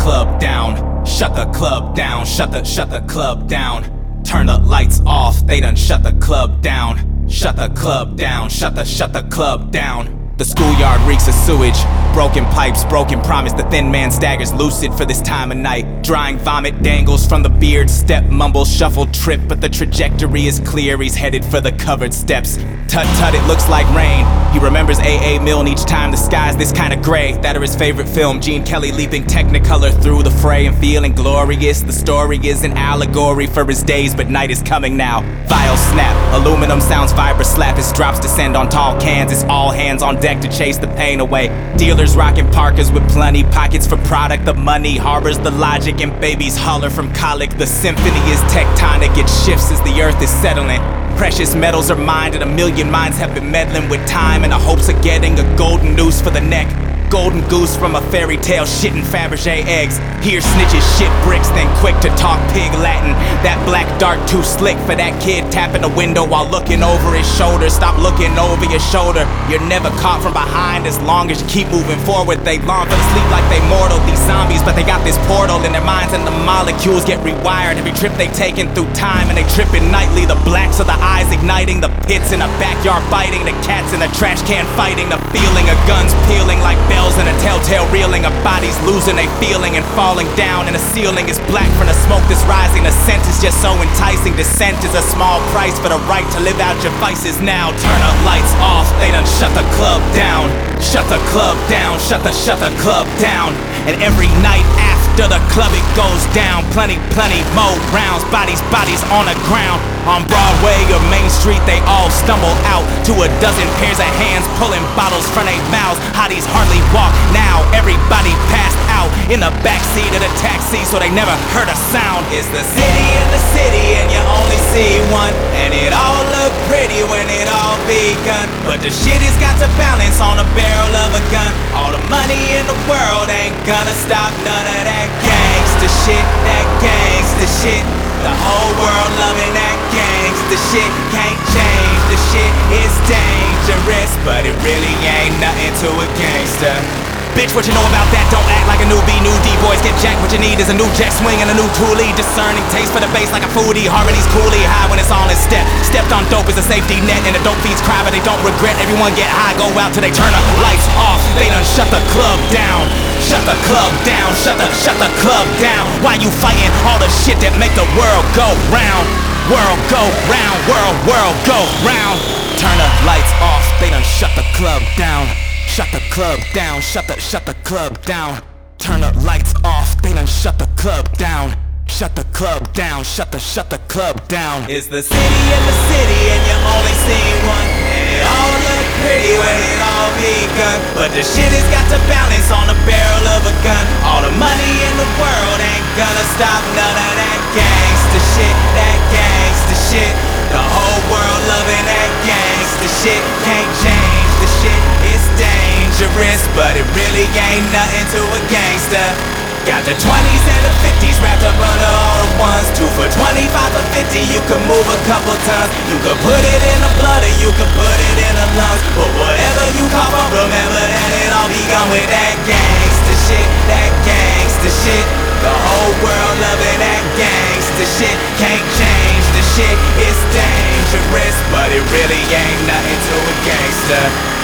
club down. Shut the club down. Shut the club down. Turn the lights off, they done shut the club down. Shut the club down. Shut the club down. The schoolyard reeks of sewage, broken pipes, broken promise. The thin man staggers lucid for this time of night. Drying vomit dangles from the beard. Step mumble, shuffle, trip, but the trajectory is clear. He's headed for the covered steps. Tut tut, it looks like rain. He remembers A.A. Milne each time the sky's this kind of gray. That or his favorite film, Gene Kelly leaping Technicolor through the fray and feeling glorious. The story is an allegory for his days, but night is coming now. Vials snap, aluminum sounds vibra slap. His drops descend on tall cans. It's all hands on deck to chase the pain away. Dealers rocking parkas with plenty pockets for product. The money harbors the logic and babies holler from colic. The symphony is tectonic, it shifts as the earth is settling. Precious metals are mined and a million minds have been meddling with time in the hopes of getting a golden noose for the neck. Golden goose from a fairy tale shitting Fabergé eggs. Here snitches shit bricks, then quick to talk pig Latin. That black dart too slick for that kid tapping the window while looking over his shoulder. Stop looking over your shoulder. You're never caught from behind as long as you keep moving forward. They long for the sleep like they mortal, these zombies, but they got this portal in their minds and the molecules get rewired. Every trip they taken through time and they tripping nightly. The blacks of the eyes igniting, the pits in the backyard biting, the cats in the trash can fighting, the feeling of guns peeling like bells and a telltale reeling of bodies losing they feeling and falling down, and the ceiling is black from the smoke that's rising. The scent is just so enticing. Descent is a small price for the right to live out your vices. Now turn the lights off, they done shut the club down. Shut the club down. Shut the club down. And every night after the club it goes down, plenty more rounds, bodies on the ground. On Broadway or Main Street they all stumble out to a dozen pairs of hands pulling bottles from their mouths. Hotties hardly walk now, everybody passed out in the backseat of the taxi so they never heard a sound. It's the city in the city and you only see one, and it all look pretty when it all begun, but the shit has got to balance on the barrel of a gun. All the money in the world ain't gonna stop none of that gangsta shit. That gangsta shit, the whole world loving that gangsta shit. Can't change the shit, it's dangerous, but it really ain't nothing to a gangster. Bitch, what you know about that? Don't act like a newbie. New D-boys get jacked. What you need is a new jack swing and a new toolie. Discerning taste for the bass like a foodie. Harmony's coolly high when it's all in step. Stepped on dope is a safety net, and the dope fiends cry but they don't regret. Everyone get high, go out till they turn the lights off. They done shut the club down. Shut the club down. Shut the club down. Why you fighting all the shit that make the world go round? World go round. World go round. Turn the lights off. They done shut the club down. Shut the club down. Shut the club down. Turn the lights off. They done shut the club down. Shut the club down. Shut the club down. It's the city in the city and you only see one, and it all look pretty when it all begun, but the shit has got to balance on the barrel of a gun. All the money in the world ain't gonna stop none of that gangsta shit. That gangsta shit, the whole world loving that gangsta shit. Can't change the shit, it's dangerous, but it really ain't nothing to a gangster. Got the 20s and the 50s wrapped up under all the ones. 2 for 25 for 50, you can move a couple tons. You can put it in the blood or you can put it in the lungs, but whatever you call from, remember that it all begun with that gangsta shit. That gangsta shit, the whole world loving that gangsta shit. Can't change the shit, it's dangerous, but it really ain't nothing to a gangster.